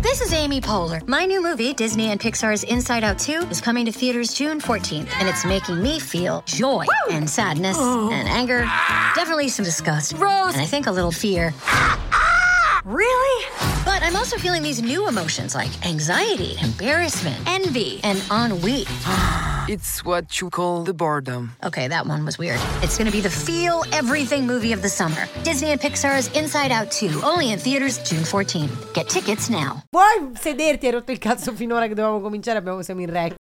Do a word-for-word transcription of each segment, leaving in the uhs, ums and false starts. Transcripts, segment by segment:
This is Amy Poehler. My new movie, Disney and Pixar's Inside Out two, is coming to theaters June fourteenth, and it's making me feel joy Woo! and sadness oh. and anger, definitely some disgust, Rose, and I think a little fear. Really? But I'm also feeling these new emotions like anxiety, embarrassment, envy, and ennui. It's what you call the boredom. Okay, that one was weird. It's gonna be the feel everything movie of the summer. Disney and Pixar's Inside Out two, only in theaters June fourteenth. Get tickets now. Puoi sederti, hai rotto il cazzo finora che dovevamo cominciare, abbiamo, siamo in rec.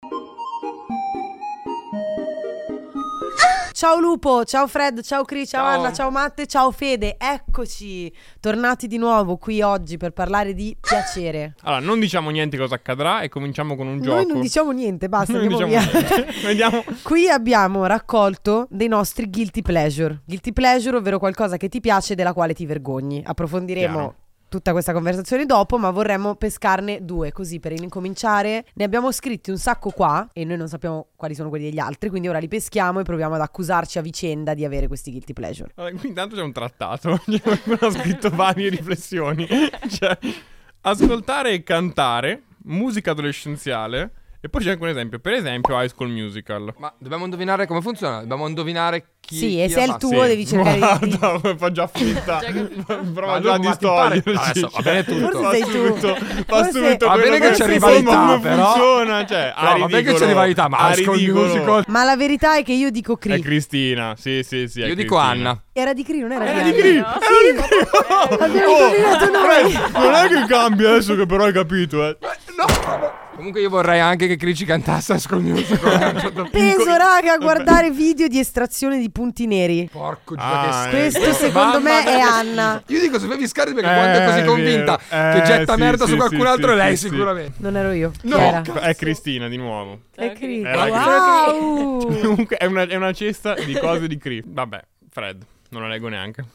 Ciao Lupo, ciao Fred, ciao Cri, ciao, ciao Anna, ciao Matte, ciao Fede. Eccoci, tornati di nuovo qui oggi per parlare di piacere. Allora, non diciamo niente cosa accadrà e cominciamo con un gioco. Noi non diciamo niente, basta, Noi andiamo diciamo via. Vediamo. Qui abbiamo raccolto dei nostri guilty pleasure. Guilty pleasure, ovvero qualcosa che ti piace e della quale ti vergogni. Approfondiremo Chiaro. tutta questa conversazione dopo, ma vorremmo pescarne due, così per incominciare. Ne abbiamo scritti un sacco qua e noi non sappiamo quali sono quelli degli altri, quindi ora li peschiamo e proviamo ad accusarci a vicenda di avere questi guilty pleasure. Allora, qui intanto c'è un trattato, qualcuno ha scritto varie riflessioni. Cioè, ascoltare e cantare musica adolescenziale. E poi c'è anche un esempio, per esempio High School Musical. Ma dobbiamo indovinare come funziona? Dobbiamo indovinare chi Sì, chi e se è il fatto. tuo Sì. devi cercare di... Guarda, fa già finta. Prova Ma già lui di ma ti pare- toglierci. Adesso va bene tutto. Forse Fa sei tu. subito, fa Forse- subito Va quello bene che per c'è come rivalità, però. funziona, cioè, a No, va bene che ridicolo, c'è rivalità, ma a High School ridicolo. Musical. Ma la verità è che io dico È Cri. Cristina, sì sì sì è Io dico Cristina. Anna. Era di Cri, non era, Era di di Cri, Anna. era di Cri. Abbiamo Oh, indovinato noi. Fred, non è che cambia adesso che però hai capito, eh. Comunque io vorrei anche che Crici cantasse High School Musical a un certo punto. Peso raga a guardare video di estrazione di punti neri. Porco Ah, Giuda, che Questo Eh, secondo mamma me mia, è che Anna. schifo. Io dico se bevi scarpe perché Eh, quando è così è convinta vero. che Eh, getta sì, merda sì, su qualcun sì, altro, sì, lei sì, sicuramente. Non ero io. No. Chi era? È Cristina di nuovo. È Cri. Era Wow. Comunque è una, è una cesta di cose di Cri. Vabbè, Fred, non la leggo neanche.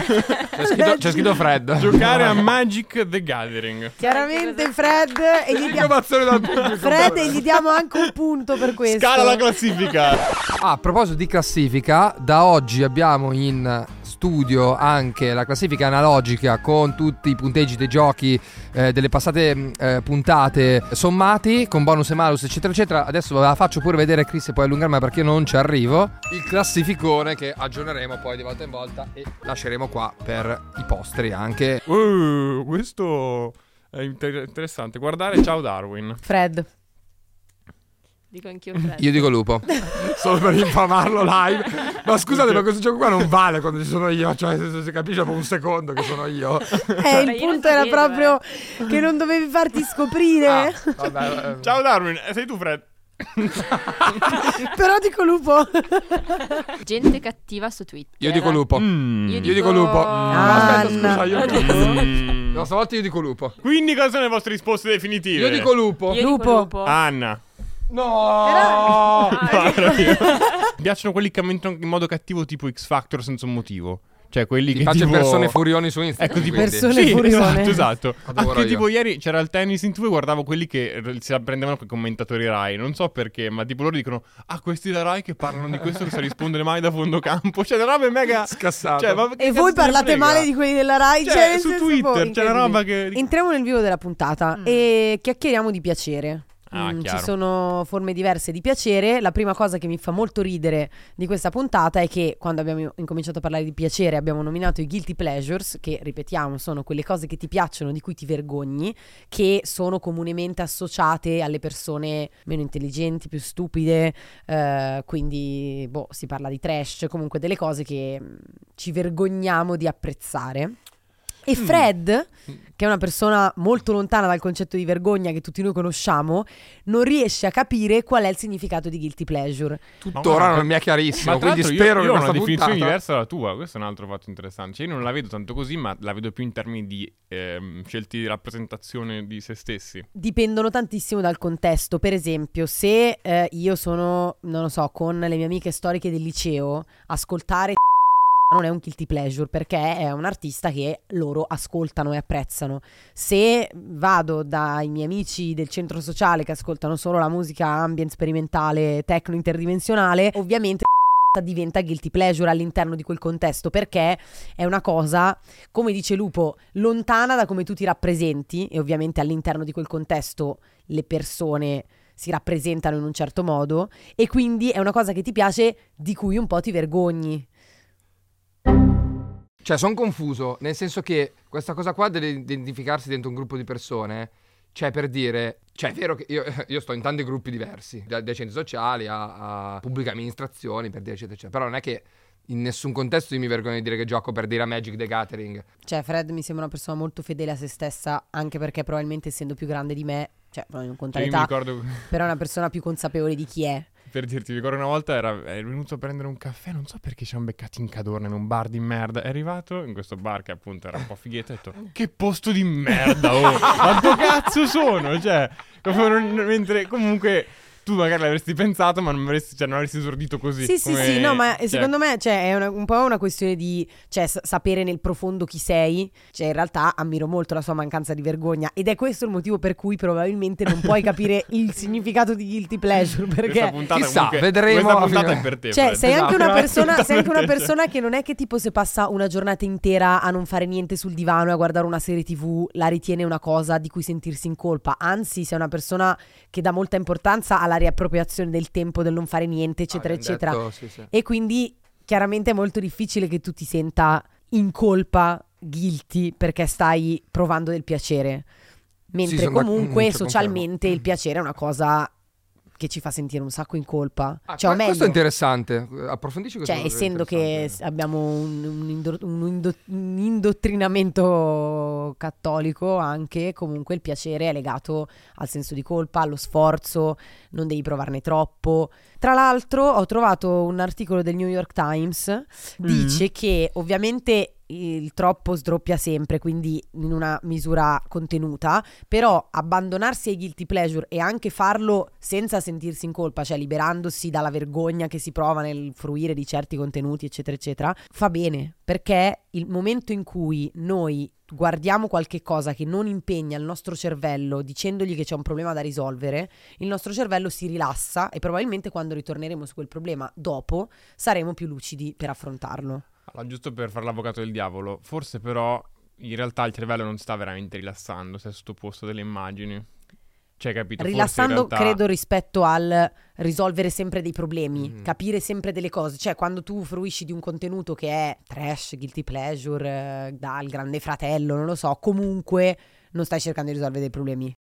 C'è scritto, c'è scritto Fred. Giocare a Magic the Gathering. Chiaramente Fred e gli diamo Innovazione dal pubblico. Fred e gli diamo anche un punto per questo. Scala la classifica. Ah, a proposito di classifica, da oggi abbiamo in studio anche la classifica analogica con tutti i punteggi dei giochi eh, delle passate eh, puntate sommati con bonus e malus eccetera eccetera. Adesso ve la faccio pure vedere, Chris, e poi allungarmi perché io non ci arrivo. Il classificone che aggiorneremo poi di volta in volta e lasceremo qua per i posteri anche. Uh, questo è inter- interessante. Guardare Ciao Darwin. Fred. Dico anch'io Fred. Io dico lupo. Solo per infamarlo live. Ma scusate, ma questo gioco qua non vale quando ci sono io. Cioè, se si capisce per un secondo che sono io. Eh, il io punto lo era sapevo, proprio che non dovevi farti scoprire. Ah, vabbè, eh. Ciao Darwin, eh, sei tu Fred. Però dico lupo. Gente cattiva su Twitter. Io dico lupo. Mm. Io Io dico lupo. Ah, Aspetta, Anna. scusa, io Mm. no, stavolta io dico lupo. Quindi cosa sono le vostre risposte definitive? Io dico lupo. Io Lupo. dico lupo. Anna. No. Mi piacciono quelli che commentano in modo cattivo tipo X Factor senza un motivo. Cioè quelli Ti che piace tipo persone furioni su Instagram. Ecco tipo quindi. Persone sì, furione. esatto, esatto. Adoro Anche io. tipo ieri c'era il tennis in tivù e guardavo quelli che si prendevano con i commentatori Rai. Non so perché, ma tipo loro dicono: ah, questi da Rai che parlano di questo che sa rispondere mai da fondo campo. Cioè, la roba è mega Scassato. Cioè, ma che E cazzo voi te ne parlate frega? male di quelli della Rai. Cioè, nel su senso, Twitter boh, c'è una incredibile. roba che- Entriamo nel vivo della puntata e chiacchieriamo di piacere. Ah, Mm, ci chiaro. sono forme diverse di piacere. La prima cosa che mi fa molto ridere di questa puntata è che quando abbiamo incominciato a parlare di piacere abbiamo nominato i guilty pleasures, che ripetiamo sono quelle cose che ti piacciono, di cui ti vergogni, che sono comunemente associate alle persone meno intelligenti, più stupide, eh, quindi boh, si parla di trash, comunque delle cose che mm, ci vergogniamo di apprezzare. E Fred, che è una persona molto lontana dal concetto di vergogna che tutti noi conosciamo, non riesce a capire qual è il significato di guilty pleasure. Tuttora Ma- non mi è Ma chiarissimo, tra quindi l'altro spero io, io che ho una questa definizione puntata diversa dalla tua. Questo è un altro fatto interessante. Cioè, io non la vedo tanto così, ma la vedo più in termini di ehm, scelte di rappresentazione di se stessi. Dipendono tantissimo dal contesto. Per esempio, se eh, io sono, non lo so, con le mie amiche storiche del liceo, ascoltare non è un guilty pleasure perché è un artista che loro ascoltano e apprezzano. Se vado dai miei amici del centro sociale che ascoltano solo la musica ambient, sperimentale, techno interdimensionale, ovviamente diventa guilty pleasure all'interno di quel contesto, perché è una cosa, come dice Lupo, lontana da come tu ti rappresenti, e ovviamente all'interno di quel contesto le persone si rappresentano in un certo modo, e quindi è una cosa che ti piace, di cui un po' ti vergogni. Cioè, sono confuso, nel senso che questa cosa qua deve identificarsi dentro un gruppo di persone, cioè per dire, cioè è vero che io, io sto in tanti gruppi diversi, da- dai centri sociali a, a pubbliche amministrazioni, per dire eccetera, eccetera, però non è che in nessun contesto io mi vergogno di dire che gioco, per dire, a Magic the Gathering. Cioè Fred mi sembra una persona molto fedele a se stessa, anche perché probabilmente essendo più grande di me, cioè non in conta Cioè, io mi l'età, ricordo, però è una persona più consapevole di chi è. per dirti, mi ricordo una volta era, è venuto a prendere un caffè, non so perché ci siamo beccati in Cadorna in un bar di merda. È arrivato in questo bar che appunto era un po' fighetto e ha detto: che posto di merda, oh! Ma dove cazzo sono? Cioè, come non- mentre comunque tu magari l'avresti pensato, ma non avresti, cioè, non avresti esordito così. Sì, sì, come- sì, no, ma cioè, secondo me cioè, è una- un po' una questione di cioè, s- sapere nel profondo chi sei. Cioè, in realtà ammiro molto la sua mancanza di vergogna, ed è questo il motivo per cui probabilmente non puoi capire il significato di guilty pleasure, questa perché puntata Chissà, comunque- vedremo Questa alla puntata fine. è per te. cioè, Fred. sei anche una Esatto. persona, sei anche una Assolutamente. persona che non è che tipo se passa una giornata intera a non fare niente sul divano e a guardare una serie tivù la ritiene una cosa di cui sentirsi in colpa. Anzi, sei una persona che dà molta importanza alla riappropriazione del tempo, del non fare niente, eccetera, Ah, abbiamo eccetera. detto, sì, sì. E quindi chiaramente è molto difficile che tu ti senta in colpa, guilty, perché stai provando del piacere. Mentre Sì, sono d'ac- comunque mm, cioè, socialmente confermo. il piacere è una cosa che ci fa sentire un sacco in colpa. Ah, Cioè, o que- questo meglio, è interessante, approfondisci questo. cioè, è essendo che interessante. abbiamo un, un indo- un indo- un indottrinamento cattolico, anche comunque il piacere è legato al senso di colpa, allo sforzo, non devi provarne troppo. Tra l'altro ho trovato un articolo del New York Times, dice che ovviamente il troppo sdoppia sempre, quindi in una misura contenuta, però abbandonarsi ai guilty pleasure e anche farlo senza sentirsi in colpa, cioè liberandosi dalla vergogna che si prova nel fruire di certi contenuti, eccetera, eccetera, fa bene, perché il momento in cui noi guardiamo qualche cosa che non impegna il nostro cervello dicendogli che c'è un problema da risolvere, il nostro cervello si rilassa e probabilmente quando ritorneremo su quel problema dopo saremo più lucidi per affrontarlo. Allora, giusto per fare l'avvocato del diavolo, forse però in realtà il cervello non sta veramente rilassando se è sottoposto a delle immagini. Cioè, capito? Forse in Rilassando realtà- credo rispetto al risolvere sempre dei problemi, Mm. capire sempre delle cose. Cioè quando tu fruisci di un contenuto che è trash, guilty pleasure, eh, dal grande fratello, non lo so, comunque non stai cercando di risolvere dei problemi.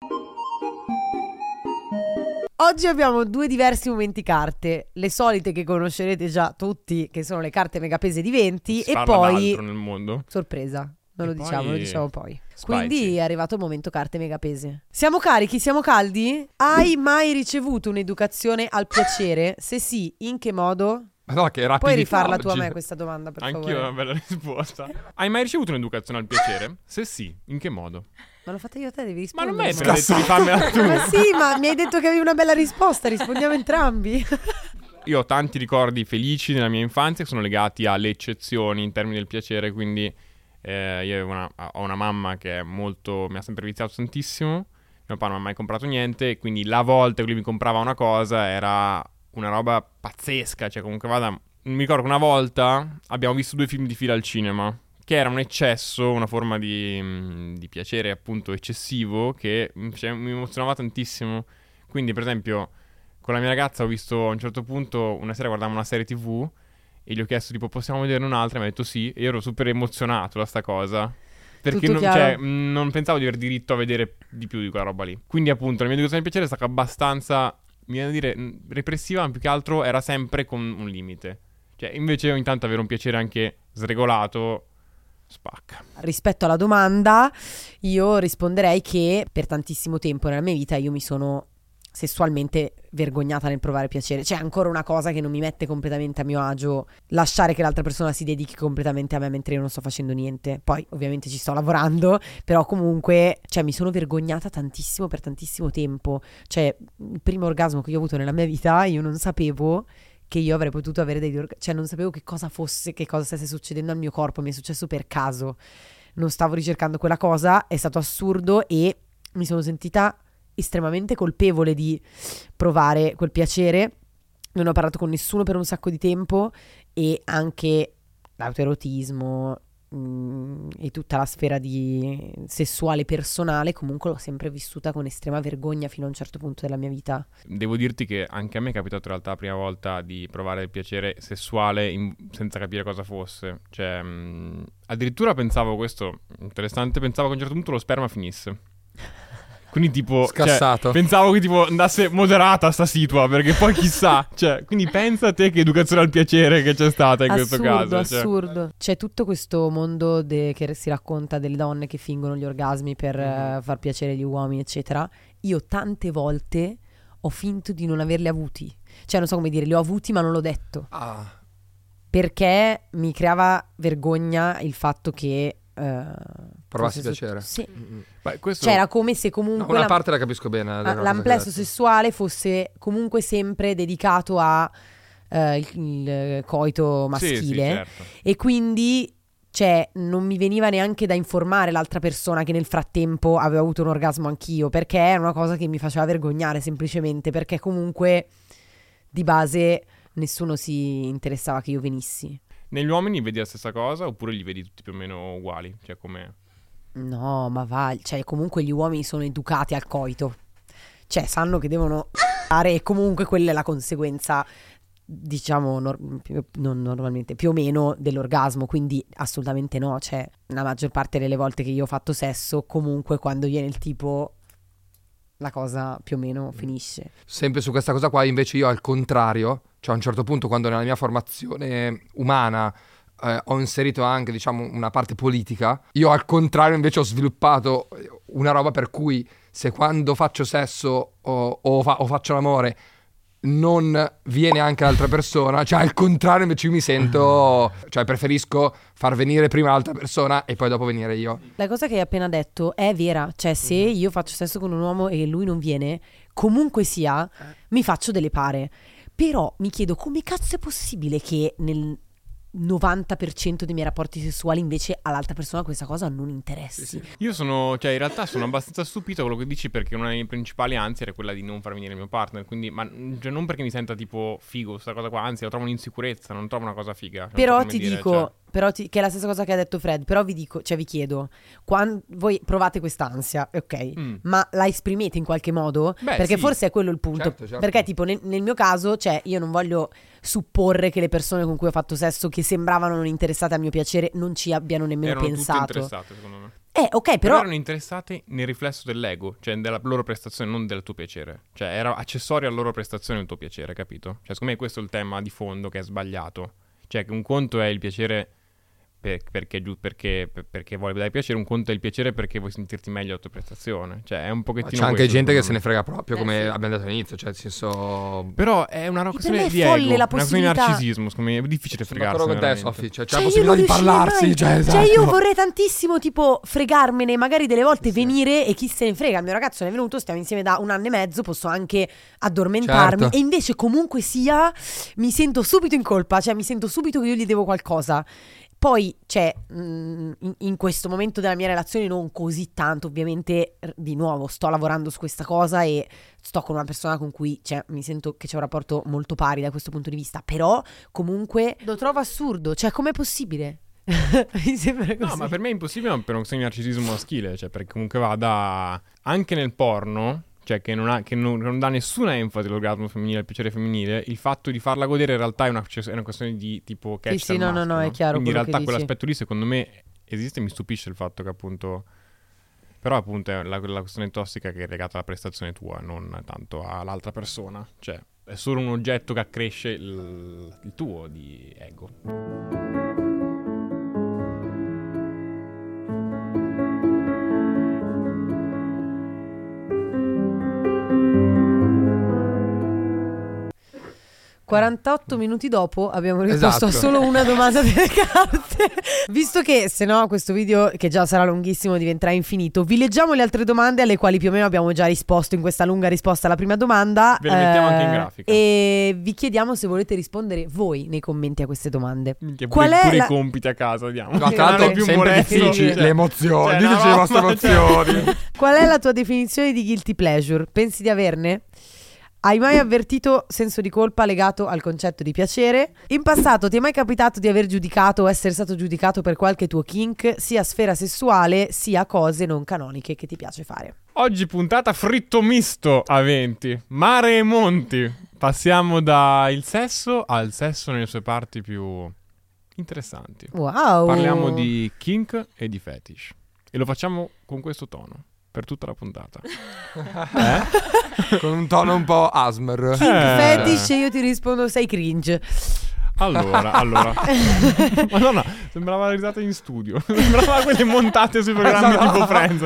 Oggi abbiamo due diversi momenti carte, le solite che conoscerete già tutti, che sono le carte megapese di venti, Si e parla poi d'altro nel mondo. sorpresa. Non E lo diciamo, poi- lo diciamo poi. Spicy. Quindi è arrivato il momento carte megapese. Siamo carichi? Siamo caldi? Hai mai ricevuto un'educazione al piacere? Se sì, in che modo? Madonna, che rapidità Puoi rifarla tu a oggi. me questa domanda, per Anch'io ho favore? una bella risposta. Hai mai ricevuto un'educazione al piacere? Se sì, in che modo? Ma l'ho fatta io a te, devi Ma rispondere. non mi hai appena detto di farmela tu. Ma sì, ma mi hai detto che avevi una bella risposta, rispondiamo entrambi. Io ho tanti ricordi felici nella mia infanzia che sono legati alle eccezioni in termini del piacere, quindi eh, io avevo una- ho una mamma che è molto, mi ha sempre viziato tantissimo, mio papà non mi ha mai comprato niente, e quindi la volta che lui mi comprava una cosa era una roba pazzesca, cioè comunque vada, mi ricordo che una volta abbiamo visto due film di fila al cinema, che era un eccesso, una forma di, mh, di piacere appunto eccessivo che mh, cioè, mi emozionava tantissimo. Quindi per esempio con la mia ragazza ho visto a un certo punto, una sera guardavamo una serie tivù e gli ho chiesto tipo possiamo vederne un'altra, e mi ha detto sì, e io ero super emozionato da sta cosa. Perché Tutto non, chiaro. cioè, mh, non pensavo di aver diritto a vedere di più di quella roba lì. Quindi appunto la mia educazione al piacere è stata abbastanza, mi viene da dire, mh, repressiva, ma più che altro era sempre con un limite. Cioè invece ogni tanto avere un piacere anche sregolato spacca. Rispetto alla domanda, io risponderei che per tantissimo tempo nella mia vita io mi sono sessualmente vergognata nel provare piacere. C'è ancora una cosa che non mi mette completamente a mio agio, lasciare che l'altra persona si dedichi completamente a me mentre io non sto facendo niente. Poi ovviamente ci sto lavorando, però comunque cioè mi sono vergognata tantissimo per tantissimo tempo. Cioè il primo orgasmo che io ho avuto nella mia vita, io non sapevo che io avrei potuto avere degli orgasmi, cioè non sapevo che cosa fosse, che cosa stesse succedendo al mio corpo, mi è successo per caso, non stavo ricercando quella cosa, è stato assurdo e mi sono sentita estremamente colpevole di provare quel piacere. non ho parlato con nessuno per un sacco di tempo, e anche l'autoerotismo mh, e tutta la sfera di sessuale personale comunque l'ho sempre vissuta con estrema vergogna fino a un certo punto della mia vita. Devo dirti che anche a me è capitato in realtà la prima volta di provare il piacere sessuale in- senza capire cosa fosse. Cioè, mh, addirittura pensavo, questo interessante, pensavo che a un certo punto lo sperma finisse. Quindi tipo, Scassato. Cioè, pensavo che tipo andasse moderata sta situa, perché poi chissà, cioè, quindi pensa a te che educazione al piacere che c'è stata in questo Assurdo, caso. Cioè. assurdo. C'è tutto questo mondo de- che si racconta delle donne che fingono gli orgasmi per Mhm. eh, far piacere agli uomini, eccetera. Io tante volte ho finto di non averli avuti. Cioè, non so come dire, li ho avuti ma non l'ho detto. Ah, Perché mi creava vergogna il fatto che eh, provassi fosse su- piacere. Sì. Mm-mm. Beh, questo... Cioè, era come se No, comunque una la- parte la capisco bene. della Ah, cosa l'amplesso che hai detto. sessuale fosse comunque sempre dedicato a eh, il, il coito Sì, maschile, sì, certo. e quindi cioè non mi veniva neanche da informare l'altra persona che nel frattempo aveva avuto un orgasmo anch'io, perché era una cosa che mi faceva vergognare semplicemente, perché comunque di base nessuno si interessava che io venissi. Negli uomini vedi la stessa cosa oppure li vedi tutti più o meno uguali? Cioè come... No, ma va, cioè comunque gli uomini sono educati al coito, cioè sanno che devono fare, e comunque quella è la conseguenza, diciamo, nor- più- non normalmente, più o meno dell'orgasmo, quindi assolutamente no, cioè la maggior parte delle volte che io ho fatto sesso, comunque quando viene il tipo la cosa più o meno finisce. Sempre su questa cosa qua invece io al contrario, cioè a un certo punto quando nella mia formazione umana eh, ho inserito anche diciamo una parte politica, io al contrario invece ho sviluppato una roba per cui se quando faccio sesso o, o, fa- o faccio l'amore non viene anche l'altra persona, cioè al contrario invece io mi sento, cioè preferisco far venire prima l'altra persona e poi dopo venire io. La cosa che hai appena detto è vera, cioè se io faccio sesso con un uomo e lui non viene, comunque sia, mi faccio delle pare. Però mi chiedo come cazzo è possibile che nel novanta per cento dei miei rapporti sessuali invece all'altra persona questa cosa non interessi. Io sono, cioè in realtà sono abbastanza stupito da quello che dici, perché una delle mie principali ansie era quella di non far venire il mio partner, quindi, ma cioè, non perché mi senta tipo figo questa cosa qua, anzi lo trovo un'insicurezza, non trovo una cosa figa. Non so Però come ti dire, dico, cioè. però ti- che è la stessa cosa che ha detto Fred, però vi dico, cioè vi chiedo, quan- voi provate quest'ansia, ok, Mm. ma la esprimete in qualche modo? Beh, Perché sì. forse è quello il punto. Certo, certo. Perché tipo nel, nel mio caso, cioè io non voglio supporre che le persone con cui ho fatto sesso, che sembravano non interessate al mio piacere, non ci abbiano nemmeno Erano tutte pensato. interessate secondo me. Eh, ok, Però, però erano interessate nel riflesso dell'ego, cioè della loro prestazione, non del tuo piacere. Cioè era accessorio alla loro prestazione il tuo piacere, capito? Cioè secondo me questo è il tema di fondo che è sbagliato. Cioè che un conto è il piacere per- perché, giu- perché, per- perché vuoi dare piacere, un conto è il piacere perché vuoi sentirti meglio alla tua prestazione. Cioè è un Ma pochettino c'è anche questo, gente che se secondo ne frega proprio, Eh, come sì. abbiamo detto all'inizio, cioè nel senso... me. Però è una me questione è di folle ego, la una questione di possibilità- narcisismo, secondo me è difficile Sono fregarsi. d'accordo con te, veramente. Sofì, cioè c'è Cioè, la io possibilità non di riuscirei parlarsi, mai. cioè, Cioè, esatto. io vorrei tantissimo tipo fregarmene magari delle volte, venire e chi se ne frega, il mio ragazzo ne è venuto, stiamo insieme da un anno e mezzo, posso anche addormentarmi, Certo. e invece comunque sia mi sento subito in colpa, cioè mi sento subito che io gli devo qualcosa. Poi, cioè, mh, in, in questo momento della mia relazione non così tanto, ovviamente, r- di nuovo, sto lavorando su questa cosa e sto con una persona con cui, cioè, mi sento che c'è un rapporto molto pari da questo punto di vista, però comunque lo trovo assurdo, cioè, com'è possibile? Mi sembra così. No, ma per me è impossibile per un segno di narcisismo maschile, cioè perché comunque va da... anche nel porno, cioè che non, ha, che non, che non dà nessuna enfasi all'orgasmo femminile, al piacere femminile, il fatto di farla godere in realtà è una, cioè, è una questione di tipo catch Sì, sì, del no, no, maschio, no, è chiaro Quindi in quello che realtà dici. quell'aspetto lì secondo me esiste e mi stupisce il fatto che appunto... Però appunto è la, la questione tossica che è legata alla prestazione tua, non tanto all'altra persona. Cioè è solo un oggetto che accresce il, il tuo di ego. quarantotto minuti dopo abbiamo risposto a Esatto. solo una domanda delle carte. Visto che se no questo video, che già sarà lunghissimo, diventerà infinito, vi leggiamo le altre domande alle quali più o meno abbiamo già risposto in questa lunga risposta alla prima domanda. Ve le mettiamo anche in grafica. E vi chiediamo se volete rispondere voi nei commenti a queste domande. Minchia, Qual pure, è pure la- i compiti a casa diamo. No, tra Eh, l'altro più sempre molesto, difficili, cioè. le emozioni, Cioè, diteci una le roba, vostre cioè. emozioni. Qual è la tua definizione di guilty pleasure? Pensi di averne? Hai mai avvertito senso di colpa legato al concetto di piacere? In passato ti è mai capitato di aver giudicato o essere stato giudicato per qualche tuo kink, sia sfera sessuale sia cose non canoniche che ti piace fare? Oggi puntata fritto misto a venti, mare e monti. Passiamo dal sesso al sesso nelle sue parti più interessanti. Wow! Parliamo di kink e di fetish. E lo facciamo con questo tono per tutta la puntata. Eh? Con un tono un po' Asmer. Kink Eh. fetish, io ti rispondo sei cringe. Allora, allora. Madonna, sembrava la risata in studio. Sembrava quelle montate sui programmi tipo Friends.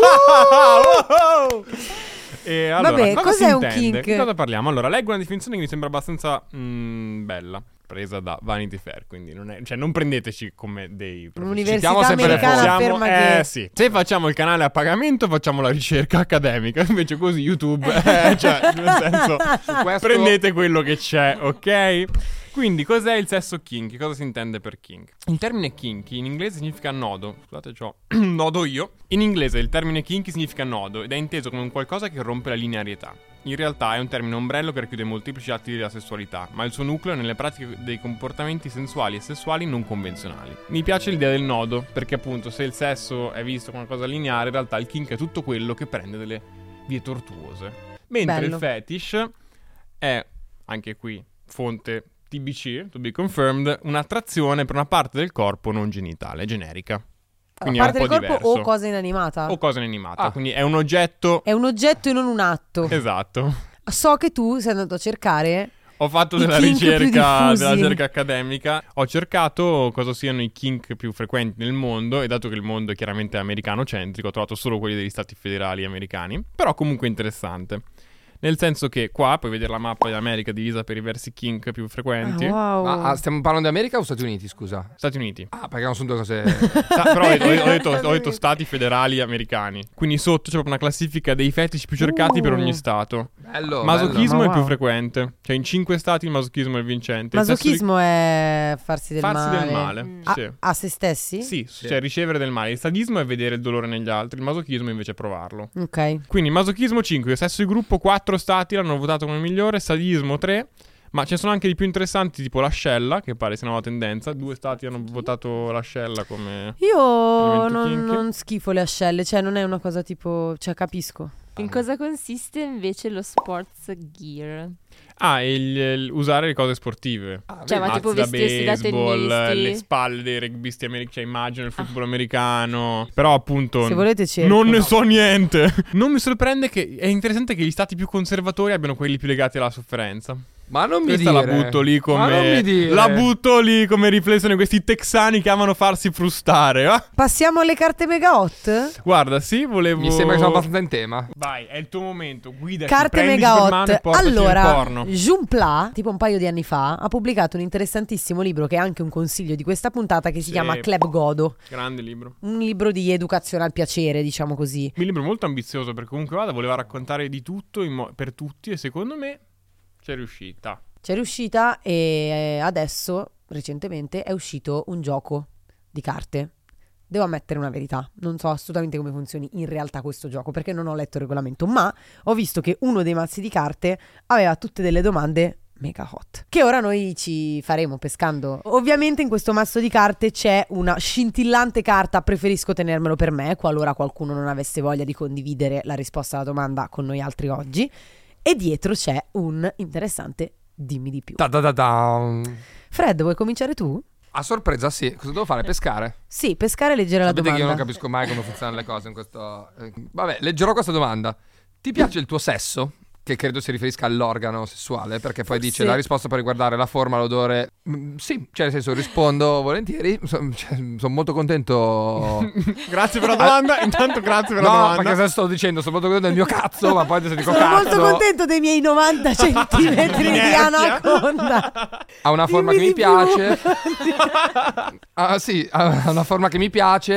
E allora, Vabbè, cosa cos'è si un intende? kink? Di cosa parliamo? Allora, leggo una definizione che mi sembra abbastanza mm, bella, presa da Vanity Fair, quindi non è, cioè non prendeteci come dei L'università Citiamo sempre le americana fonti. afferma eh che sì, se facciamo il canale a pagamento facciamo la ricerca accademica, invece così YouTube eh, cioè nel senso questo- prendete quello che c'è, ok? Quindi cos'è il sesso kinky? Cosa si intende per kink? Il termine kinky in inglese significa nodo. Scusate, c'ho nodo io. In inglese il termine kinky significa nodo ed è inteso come un qualcosa che rompe la linearità. In realtà è un termine ombrello che racchiude molteplici atti della sessualità, ma il suo nucleo è nelle pratiche dei comportamenti sensuali e sessuali non convenzionali. Mi piace l'idea del nodo, perché appunto se il sesso è visto come una cosa lineare, in realtà il kink è tutto quello che prende delle vie tortuose. Mentre Bello. il fetish è, anche qui, fonte T B C, to be confirmed, un'attrazione per una parte del corpo non genitale, generica. Quindi parte è un del po' corpo diverso. o cosa inanimata? O cosa inanimata, Ah. quindi è un oggetto... È un oggetto e non un atto. Esatto. So che tu sei andato a cercare Ho fatto I della kink più ricerca, diffusi. della ricerca accademica. Ho cercato cosa siano i kink più frequenti nel mondo. E dato che il mondo è chiaramente americano-centrico, ho trovato solo quelli degli stati federali americani. Però comunque interessante. Nel senso che qua puoi vedere la mappa dell'America divisa per i diversi kink più frequenti. Ah, wow. Ma ah, stiamo parlando di America o Stati Uniti, scusa? Stati Uniti. Ah, perché non sono due cose... Sta- però ho, ho- ho detto, ho detto stati federali americani. Quindi sotto c'è proprio una classifica dei fetish più cercati Uh. per ogni stato. Bello, Masochismo Ma è il più wow. frequente. Cioè in cinque stati il masochismo è il vincente. Il sesso di- Masochismo è farsi del farsi male. del male. Mm. A, Sì. a se stessi? Sì, cioè ricevere del male. Il sadismo è vedere il dolore negli altri, il masochismo invece è provarlo. Ok. Quindi masochismo cinque, sesso di gruppo quattro stati l'hanno votato come migliore, sadismo tre, ma ce ne sono anche di più interessanti tipo l'ascella, che pare sia una nuova tendenza, due stati hanno votato l'ascella come... Io Elemento non, kinky. non schifo le ascelle, cioè non è una cosa tipo, cioè capisco. In cosa consiste invece lo sports gear? Ah, e il, il- usare le cose sportive. Cioè, ma Mazzi tipo da vestirsi da baseball, tennisti? le spalle dei rugbisti americani, cioè immagino il football americano. Però appunto Se volete cerco. non ne so niente. Non mi sorprende che è interessante che gli stati più conservatori abbiano quelli più legati alla sofferenza. Ma non mi Questa dire. la butto lì Ma non come mi dire. la butto lì come riflessione, questi texani che amano farsi frustare. Ah, Passiamo alle carte mega hot? guarda, sì, volevo Mi sembra che sono abbastanza in tema. Vai, è il tuo momento. Guidaci, Carte prenditi mega per mano e hot. portaci nel Allora, porno. Jumpla, tipo un paio di anni fa, ha pubblicato un interessantissimo libro che è anche un consiglio di questa puntata che si Sì. chiama Club Godo. Grande libro. Un libro di educazione al piacere, diciamo così. Un libro molto ambizioso perché comunque vada, voleva raccontare di tutto in mo- per tutti e secondo me c'è riuscita. C'è riuscita e adesso, recentemente, è uscito un gioco di carte. Devo ammettere una verità, non so assolutamente come funzioni in realtà questo gioco perché non ho letto il regolamento, ma ho visto che uno dei mazzi di carte aveva tutte delle domande mega hot che ora noi ci faremo pescando. Ovviamente in questo mazzo di carte c'è una scintillante carta, preferisco tenermelo per me qualora qualcuno non avesse voglia di condividere la risposta alla domanda con noi altri oggi, e dietro c'è un interessante dimmi di più. Ta ta ta ta. Fred, vuoi cominciare tu? A sorpresa, sì. Cosa devo fare? Pescare? Sì, pescare e leggere la Sapete che domanda. io non capisco mai come funzionano le cose in questo... eh, Vabbè, leggerò questa domanda. Ti piace il tuo sesso? Che credo si riferisca all'organo sessuale, perché poi dice Sì. la risposta può riguardare la forma, l'odore. Mm, sì, cioè nel senso rispondo volentieri. Sono molto contento. Grazie per la domanda. Intanto grazie per la No, domanda. perché adesso sto dicendo, sono molto contento del mio cazzo, ma poi adesso dico Sono cazzo. molto contento dei miei novanta centimetri di Inerzia. anaconda. Ha una forma Dimmi che mi di più. piace. Ah, sì, ha una forma che mi piace.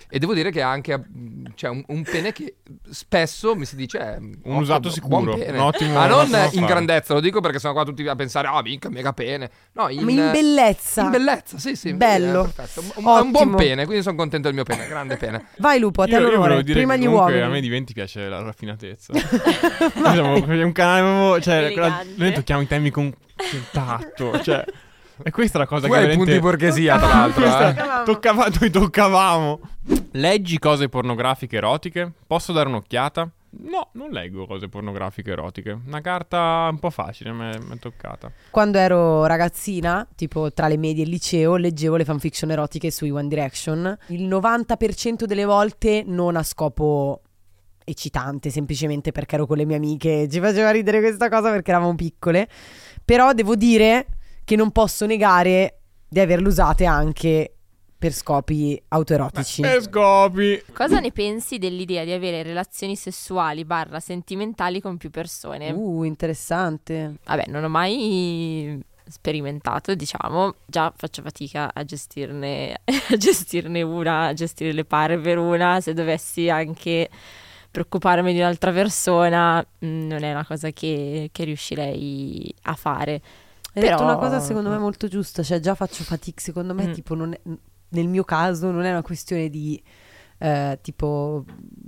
E devo dire che anche cioè, un, un pene che spesso mi si dice è Un ottimo, usato sicuro, buon pene. un ottimo- ma un non ottimo in affare. grandezza, lo dico perché sono qua tutti a pensare ah minchia mega pene. No, in, In bellezza. in bellezza, sì sì. Bello. eh, perfetto. Un, un- un buon Ottimo. pene, quindi sono contento del mio pene, grande pene. Vai Lupo, a te Io, io l'onore. volevo dire Prima che gli comunque uomini. a me di venti piace la raffinatezza. Diciamo, è un canale proprio, cioè, Elegante. noi tocchiamo i temi con il tatto, cioè, e questa è la cosa Tu che hai veramente punti borghesia tra l'altro, Questa- eh. toccava, noi toccavamo. Leggi cose pornografiche erotiche? Posso dare un'occhiata? No, non leggo cose pornografiche erotiche. Una carta un po' facile mi è mi è toccata. Quando ero ragazzina, tipo tra le medie e il liceo, leggevo le fanfiction erotiche sui One Direction. Il novanta per cento delle volte non a scopo eccitante, semplicemente perché ero con le mie amiche. Ci faceva ridere questa cosa perché eravamo piccole. Però devo dire che non posso negare di averle usate anche per scopi autoerotici. E scopi. Cosa ne pensi dell'idea di avere relazioni sessuali barra sentimentali con più persone? Uh, interessante. Vabbè, non ho mai sperimentato, diciamo. Già faccio fatica a gestirne, a gestirne una, a gestire le pare per una. Se dovessi anche preoccuparmi di un'altra persona, mh, non è una cosa che, che riuscirei a fare. Hai Però- detto una cosa secondo me molto giusta, cioè già faccio fatica, secondo me Mm. tipo non è, nel mio caso non è una questione di eh, tipo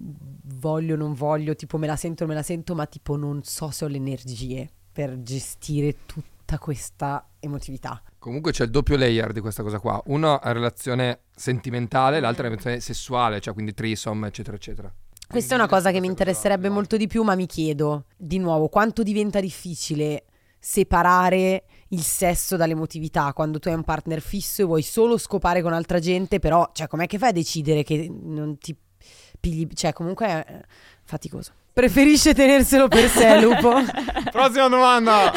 voglio non voglio, tipo me la sento non me la sento, ma tipo non so se ho le energie per gestire tutta questa emotività. Comunque c'è il doppio layer di questa cosa qua. Uno è relazione sentimentale, l'altra è relazione sessuale, cioè quindi threesome, eccetera, eccetera. Questa è una cosa che mi interesserebbe molto di più, ma mi chiedo di nuovo quanto diventa difficile separare il sesso dall'emotività quando tu hai un partner fisso e vuoi solo scopare con altra gente, però cioè com'è che fai a decidere che non ti pigli, cioè comunque è faticoso. Preferisce tenerselo per sé, Lupo? Prossima domanda.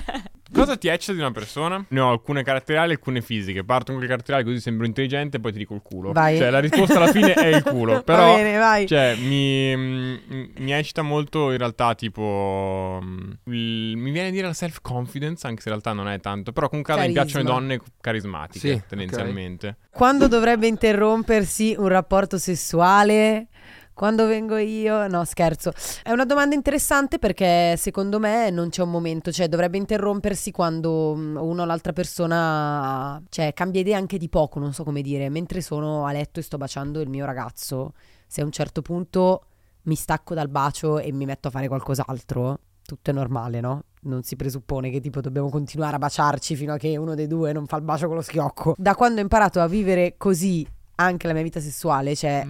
Cosa ti eccita di una persona? Ne ho alcune caratteriali e alcune fisiche. Parto con le caratteriali così sembro intelligente e poi ti dico il culo. Vai. Cioè la risposta alla fine è il culo. Però Va bene, vai. cioè mi, mi, mi eccita molto in realtà tipo mm, il- mi viene a dire la self confidence, anche se in realtà non è tanto. Però comunque mi Carisma. piacciono le donne carismatiche, Sì, tendenzialmente. Quando dovrebbe interrompersi un rapporto sessuale? Quando vengo io? No, scherzo. È una domanda interessante perché secondo me non c'è un momento, cioè dovrebbe interrompersi quando mm, uno o l'altra persona, cioè cambia idea anche di poco, non so come dire. Mentre sono a letto e sto baciando il mio ragazzo, se a un certo punto mi stacco dal bacio e mi metto a fare qualcos'altro, tutto è normale, no? Non si presuppone che tipo dobbiamo continuare a baciarci fino a che uno dei due non fa il bacio con lo schiocco. Da quando ho imparato a vivere così anche la mia vita sessuale, cioè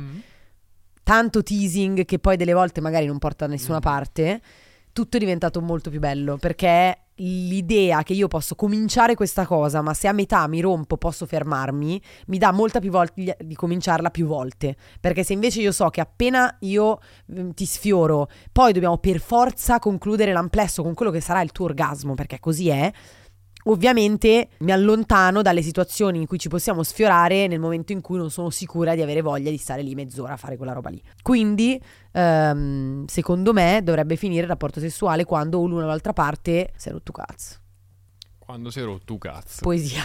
tanto teasing che poi delle volte magari non porta da nessuna parte, tutto è diventato molto più bello, perché l'idea che io posso cominciare questa cosa, ma se a metà mi rompo posso fermarmi, mi dà molta più voglia di cominciarla più volte, perché se invece io so che appena io mm, ti sfioro, poi dobbiamo per forza concludere l'amplesso con quello che sarà il tuo orgasmo, perché così è, ovviamente mi allontano dalle situazioni in cui ci possiamo sfiorare nel momento in cui non sono sicura di avere voglia di stare lì mezz'ora a fare quella roba lì. Quindi ehm, secondo me dovrebbe finire il rapporto sessuale quando l'una o l'altra parte si è rotto cazzo. Quando sei rotto tu cazzo. Poesia.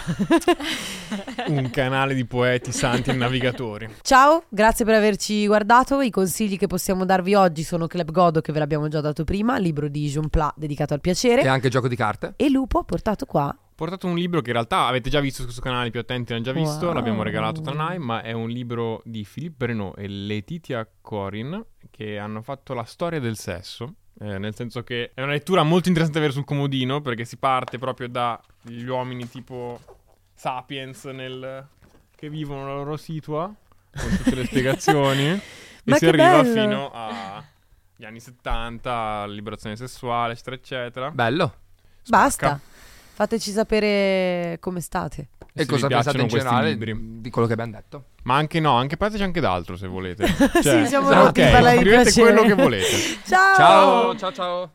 Un canale di poeti, santi e navigatori. Ciao, grazie per averci guardato. I consigli che possiamo darvi oggi sono Club Godot, che ve l'abbiamo già dato prima, libro di Jean Pla dedicato al piacere, E anche gioco di carte. e Lupo ha portato qua. Ho portato un libro che in realtà avete già visto su questo canale, più attenti l'hanno già visto, Wow. l'abbiamo regalato a Tanai, ma è un libro di Philippe Brenot e Laetitia Corin che hanno fatto la storia del sesso, eh, nel senso che è una lettura molto interessante da avere sul comodino, perché si parte proprio dagli uomini tipo Sapiens nel... che vivono la loro situa, con tutte le spiegazioni, e Ma si che arriva bello! fino agli anni settanta, alla liberazione sessuale, eccetera, eccetera. Bello. Basta. Fateci sapere come state. E Se cosa vi pensate in piacciono questi generale libri. di quello che abbiamo detto? Ma anche no, anche fateci anche d'altro se volete. Sì, Cioè, siamo ok, rotti di parlare di scrivete piacere. quello che volete. Ciao! Ciao, ciao, ciao.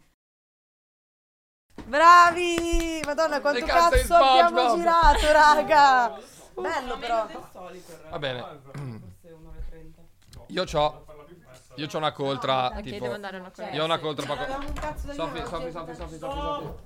Bravi! Madonna, quanto Le cazzo di cazzo abbiamo SpongeBob! girato, raga! Bello però. Va bene. Io c'ho Io c'ho una coltra Anche io tipo devo andare a una cosa. Io ho una coltra poco. Avevamo un cazzo da Sofì, dire. Sofì, Sofì, Sofì, Sofì, Sofì.